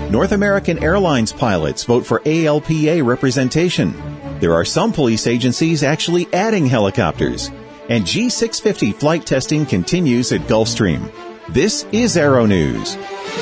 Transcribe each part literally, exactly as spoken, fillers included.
North American Airlines pilots vote for A L P A representation. There are some police agencies actually adding helicopters. And G six fifty flight testing continues at Gulfstream. This is Aero News.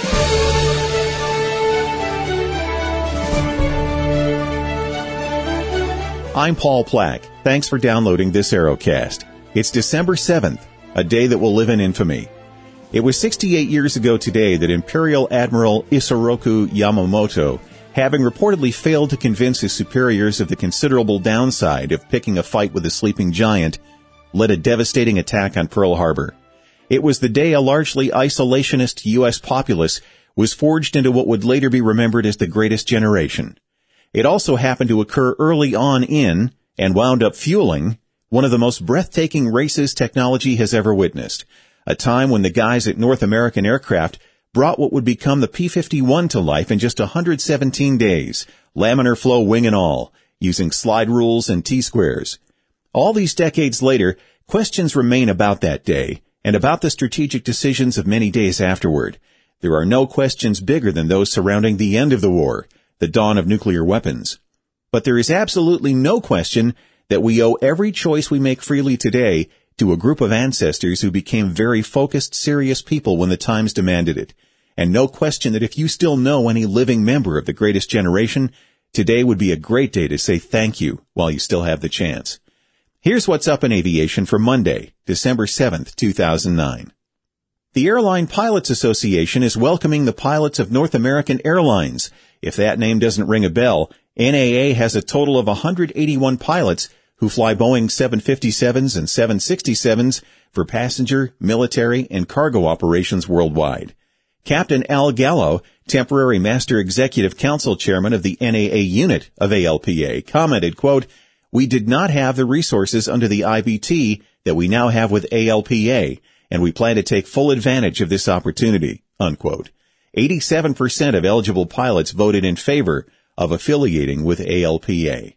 I'm Paul Plack. Thanks for downloading this Aerocast. It's December seventh, a day that will live in infamy. It was sixty-eight years ago today that Imperial Admiral Isoroku Yamamoto, having reportedly failed to convince his superiors of the considerable downside of picking a fight with a sleeping giant, led a devastating attack on Pearl Harbor. It was the day a largely isolationist U S populace was forged into what would later be remembered as the Greatest Generation. It also happened to occur early on in, and wound up fueling, one of the most breathtaking races technology has ever witnessed, a time when the guys at North American Aircraft brought what would become the P fifty-one to life in just one hundred seventeen days, laminar flow wing and all, using slide rules and T-squares. All these decades later, questions remain about that day, and about the strategic decisions of many days afterward. There are no questions bigger than those surrounding the end of the war, the dawn of nuclear weapons. But there is absolutely no question that we owe every choice we make freely today to a group of ancestors who became very focused, serious people when the times demanded it. And no question that if you still know any living member of the Greatest Generation, today would be a great day to say thank you while you still have the chance. Here's what's up in aviation for Monday, December seventh, two thousand nine. The Airline Pilots Association is welcoming the pilots of North American Airlines. If that name doesn't ring a bell, N A A has a total of one hundred eighty-one pilots who fly Boeing seven fifty-sevens and seven sixty-sevens for passenger, military, and cargo operations worldwide. Captain Al Gallo, temporary Master Executive Council Chairman of the N A A unit of A L P A, commented, quote, "We did not have the resources under the I B T that we now have with A L P A, and we plan to take full advantage of this opportunity," unquote. eighty-seven percent of eligible pilots voted in favor of affiliating with A L P A.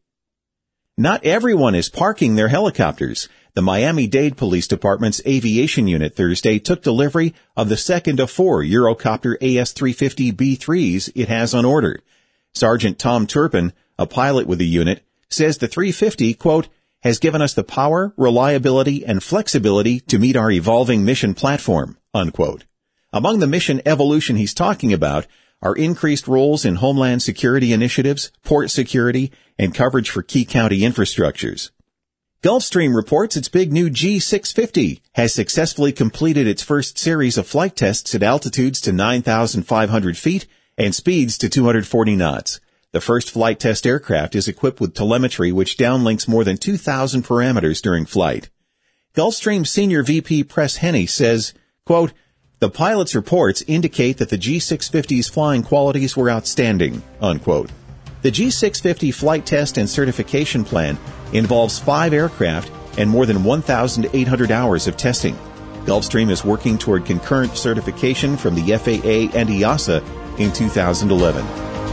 Not everyone is parking their helicopters. The Miami-Dade Police Department's aviation unit Thursday took delivery of the second of four Eurocopter A S three fifty B threes it has on order. Sergeant Tom Turpin, a pilot with the unit, says the three fifty, quote, "has given us the power, reliability, and flexibility to meet our evolving mission platform," unquote. Among the mission evolution he's talking about are increased roles in homeland security initiatives, port security, and coverage for key county infrastructures. Gulfstream reports its big new G six fifty has successfully completed its first series of flight tests at altitudes to nine thousand five hundred feet and speeds to two hundred forty knots. The first flight test aircraft is equipped with telemetry which downlinks more than two thousand parameters during flight. Gulfstream Senior V P Press Henney says, quote, "The pilot's reports indicate that the G six fifty's flying qualities were outstanding," unquote. The G six fifty flight test and certification plan involves five aircraft and more than one thousand eight hundred hours of testing. Gulfstream is working toward concurrent certification from the F A A and E A S A in two thousand eleven.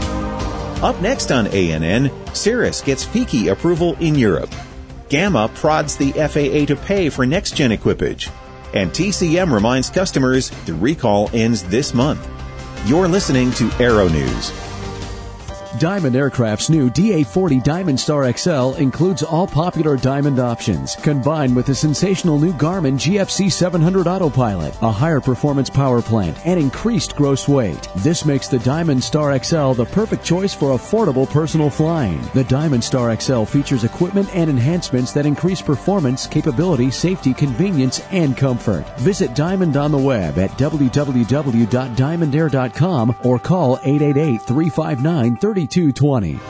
Up next on A N N, Cirrus gets F I C I approval in Europe. Gamma prods the F A A to pay for next-gen equipage. And T C M reminds customers the recall ends this month. You're listening to Aero News. Diamond Aircraft's new D A forty Diamond Star X L includes all popular Diamond options, combined with the sensational new Garmin G F C seven hundred Autopilot, a higher performance power plant, and increased gross weight. This makes the Diamond Star X L the perfect choice for affordable personal flying. The Diamond Star X L features equipment and enhancements that increase performance, capability, safety, convenience, and comfort. Visit Diamond on the web at w w w dot diamond air dot com or call eight eight eight, three five nine, three two two zero.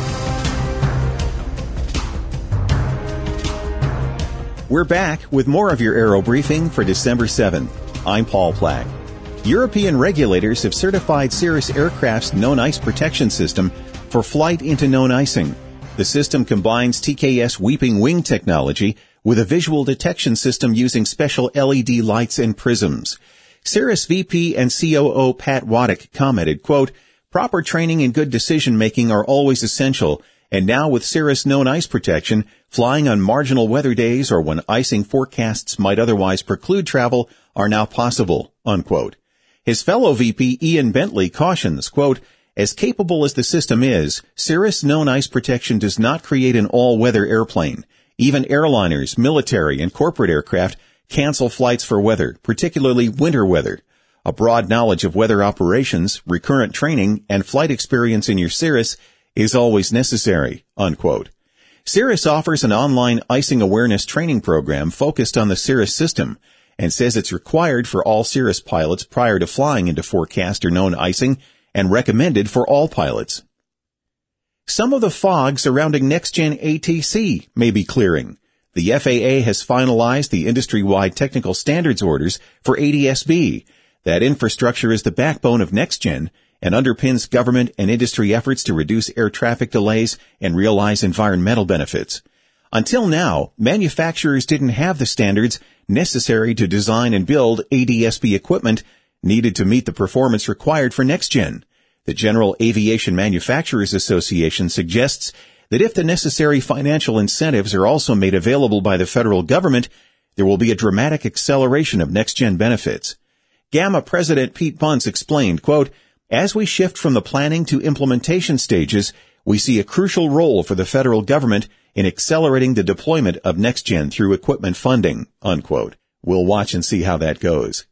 We're back with more of your Aero Briefing for December seventh. I'm Paul Plack. European regulators have certified Cirrus Aircraft's known ice protection system for flight into known icing. The system combines T K S Weeping Wing technology with a visual detection system using special L E D lights and prisms. Cirrus V P and C O O Pat Waddick commented, quote, "Proper training and good decision-making are always essential, and now with Cirrus known ice protection, flying on marginal weather days or when icing forecasts might otherwise preclude travel are now possible," unquote. His fellow V P Ian Bentley cautions, quote, As capable as the system is, Cirrus known ice protection does not create an all-weather airplane. Even airliners, military, and corporate aircraft cancel flights for weather, particularly winter weather. A broad knowledge of weather operations, recurrent training, and flight experience in your Cirrus is always necessary, unquote. Cirrus offers an online icing awareness training program focused on the Cirrus system and says it's required for all Cirrus pilots prior to flying into forecast or known icing and recommended for all pilots. Some of the fog surrounding next-gen A T C may be clearing. The F A A has finalized the industry-wide technical standards orders for A D S B. That infrastructure is the backbone of next-gen and underpins government and industry efforts to reduce air traffic delays and realize environmental benefits. Until now, manufacturers didn't have the standards necessary to design and build A D S B equipment needed to meet the performance required for next-gen. The General Aviation Manufacturers Association suggests that if the necessary financial incentives are also made available by the federal government, there will be a dramatic acceleration of next-gen benefits. Gamma President Pete Bunce explained, quote, "As we shift from the planning to implementation stages, we see a crucial role for the federal government in accelerating the deployment of next-gen through equipment funding," unquote. We'll watch and see how that goes.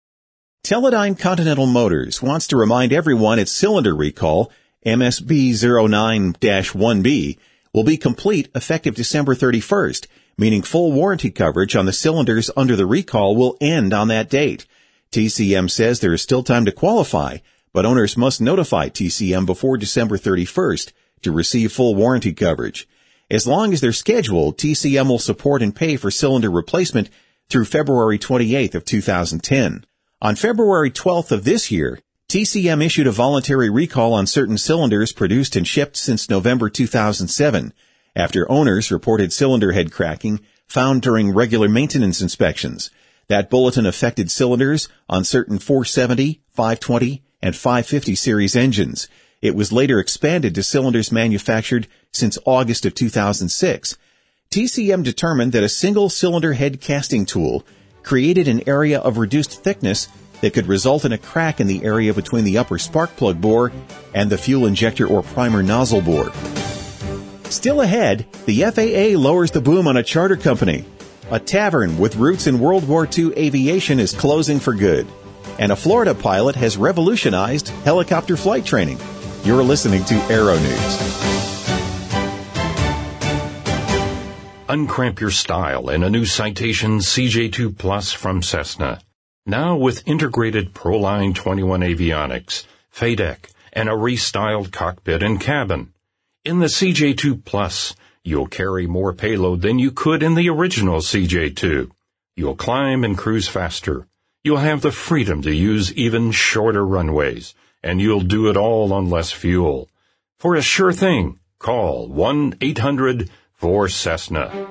Teledyne Continental Motors wants to remind everyone its cylinder recall, M S B zero nine dash one B, will be complete effective December thirty-first, meaning full warranty coverage on the cylinders under the recall will end on that date. T C M says there is still time to qualify, but owners must notify T C M before December thirty-first to receive full warranty coverage. As long as they're scheduled, T C M will support and pay for cylinder replacement through February twenty-eighth of two thousand ten. On February twelfth of this year, T C M issued a voluntary recall on certain cylinders produced and shipped since November two thousand seven, after owners reported cylinder head cracking found during regular maintenance inspections. That bulletin affected cylinders on certain four seventy, five twenty, and five fifty series engines. It was later expanded to cylinders manufactured since August of two thousand six. T C M determined that a single cylinder head casting tool created an area of reduced thickness that could result in a crack in the area between the upper spark plug bore and the fuel injector or primer nozzle bore. Still ahead, the F A A lowers the boom on a charter company. A tavern with roots in World War Two aviation is closing for good. And a Florida pilot has revolutionized helicopter flight training. You're listening to Aero News. Uncramp your style in a new Citation C J two Plus from Cessna. Now with integrated Proline twenty-one avionics, F A D E C, and a restyled cockpit and cabin. In the C J two Plus, you'll carry more payload than you could in the original C J two. You'll climb and cruise faster. You'll have the freedom to use even shorter runways, and you'll do it all on less fuel. For a sure thing, call one eight hundred four Cessna.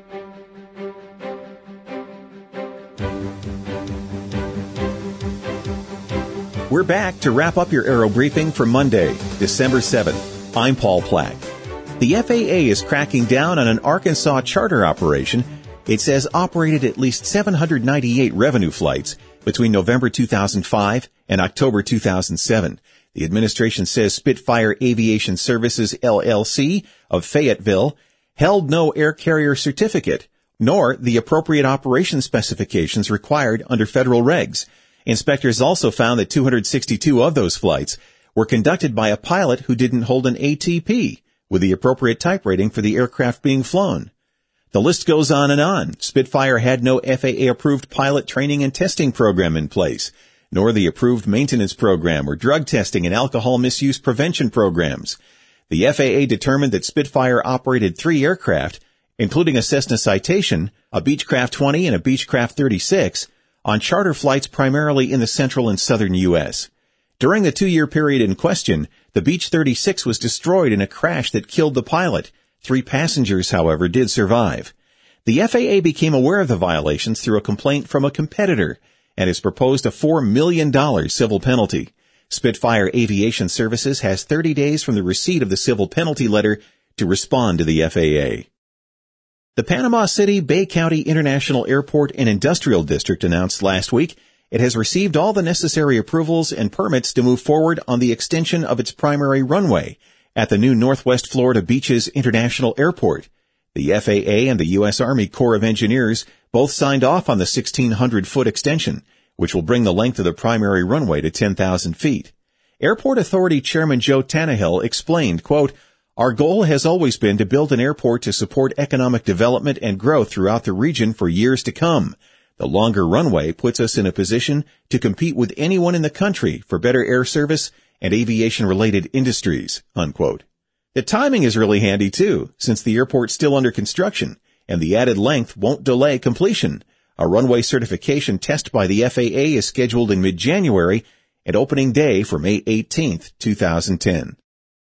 We're back to wrap up your Aero Briefing for Monday, December seventh. I'm Paul Plack. The F A A is cracking down on an Arkansas charter operation it says operated at least seven hundred ninety-eight revenue flights between November two thousand five and October two thousand seven. The administration says Spitfire Aviation Services, L L C, of Fayetteville, held no air carrier certificate, nor the appropriate operation specifications required under federal regs. Inspectors also found that two hundred sixty-two of those flights were conducted by a pilot who didn't hold an A T P with the appropriate type rating for the aircraft being flown. The list goes on and on. Spitfire had no F A A-approved pilot training and testing program in place, nor the approved maintenance program or drug testing and alcohol misuse prevention programs. The F A A determined that Spitfire operated three aircraft, including a Cessna Citation, a Beechcraft twenty, and a Beechcraft thirty-six, on charter flights primarily in the central and southern U S. During the two-year period in question, the Beech thirty-six was destroyed in a crash that killed the pilot. Three passengers, however, did survive. The F A A became aware of the violations through a complaint from a competitor and has proposed a four million dollars civil penalty. Spitfire Aviation Services has thirty days from the receipt of the civil penalty letter to respond to the F A A. The Panama City Bay County International Airport and Industrial District announced last week it has received all the necessary approvals and permits to move forward on the extension of its primary runway at the new Northwest Florida Beaches International Airport. The F A A and the U S Army Corps of Engineers both signed off on the sixteen hundred foot extension, which will bring the length of the primary runway to ten thousand feet. Airport Authority Chairman Joe Tannehill explained, quote, "Our goal has always been to build an airport to support economic development and growth throughout the region for years to come. The longer runway puts us in a position to compete with anyone in the country for better air service and aviation-related industries," unquote. The timing is really handy, too, since the airport's still under construction, and the added length won't delay completion. A runway certification test by the F A A is scheduled in mid-January, and opening day for May eighteenth, two thousand ten.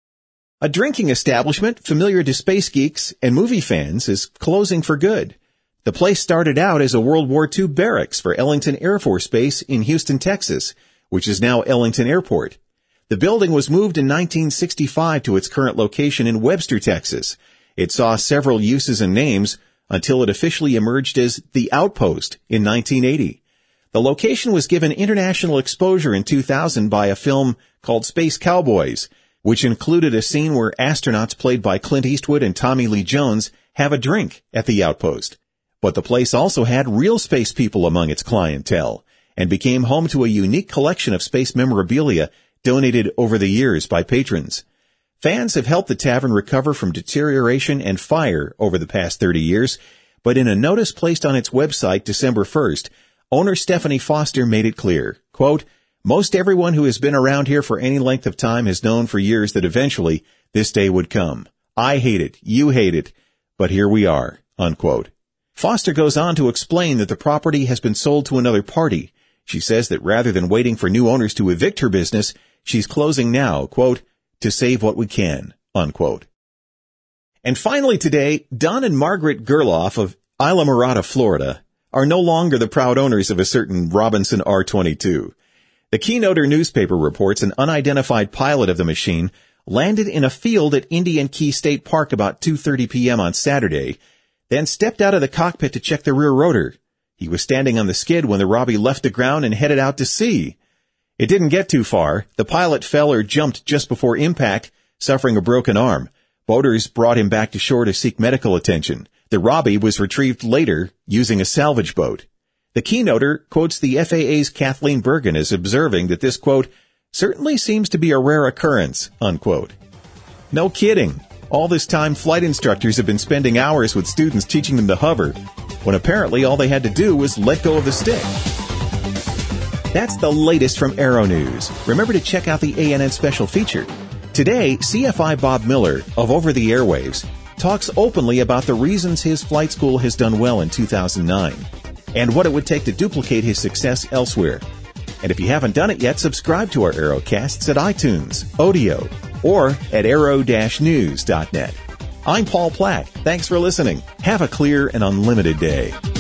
A drinking establishment familiar to space geeks and movie fans is closing for good. The place started out as a World War Two barracks for Ellington Air Force Base in Houston, Texas, which is now Ellington Airport. The building was moved in nineteen sixty-five to its current location in Webster, Texas. It saw several uses and names until it officially emerged as The Outpost in nineteen eighty. The location was given international exposure in two thousand by a film called Space Cowboys, which included a scene where astronauts played by Clint Eastwood and Tommy Lee Jones have a drink at The Outpost. But the place also had real space people among its clientele and became home to a unique collection of space memorabilia donated over the years by patrons. Fans have helped the tavern recover from deterioration and fire over the past thirty years, but in a notice placed on its website December first, owner Stephanie Foster made it clear, quote, "Most everyone who has been around here for any length of time has known for years that eventually this day would come. I hate it, you hate it, but here we are," unquote. Foster goes on to explain that the property has been sold to another party. She says that rather than waiting for new owners to evict her business, she's closing now, quote, "to save what we can," unquote. And finally today, Don and Margaret Gerloff of Isla Mirada, Florida, are no longer the proud owners of a certain Robinson R twenty-two. The Keynoter newspaper reports an unidentified pilot of the machine landed in a field at Indian Key State Park about two thirty p.m. on Saturday, then stepped out of the cockpit to check the rear rotor. He was standing on the skid when the Robbie left the ground and headed out to sea. It didn't get too far. The pilot fell or jumped just before impact, suffering a broken arm. Boaters brought him back to shore to seek medical attention. The Robbie was retrieved later using a salvage boat. The Keynoter quotes the F A A's Kathleen Bergen as observing that this, quote, "certainly seems to be a rare occurrence," unquote. No kidding. All this time, flight instructors have been spending hours with students teaching them to hover, when apparently all they had to do was let go of the stick. That's the latest from Aero News. Remember to check out the A N N special feature. Today, C F I Bob Miller of Over the Airwaves talks openly about the reasons his flight school has done well in two thousand nine and what it would take to duplicate his success elsewhere. And if you haven't done it yet, subscribe to our Aerocasts at iTunes, Odeo, or at aero dash news dot net. I'm Paul Platt. Thanks for listening. Have a clear and unlimited day.